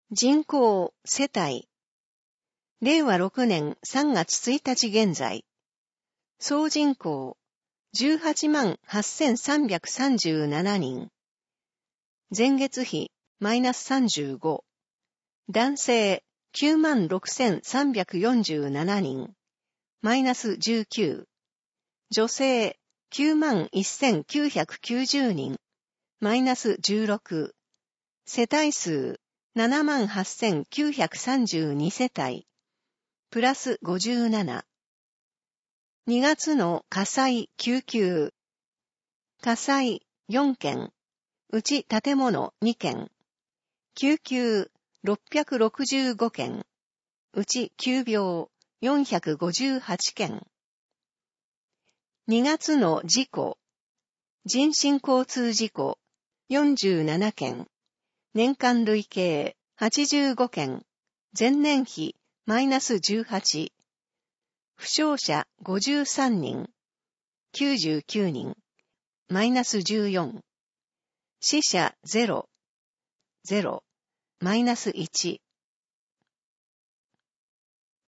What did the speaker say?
人口、世帯。令和6年3月1日現在。総人口、188,337人。前月比、マイナス35。男性、96,347人。マイナス19。女性、91,990人。マイナス16。世帯数、78,932 世帯。プラス57。2月の火災救急。火災4件。うち建物2件。救急665件。うち急病458件。2月の事故。人身交通事故47件。年間累計85件。前年比マイナス18。負傷者53人。99人。マイナス14。死者0。0。マイナス1。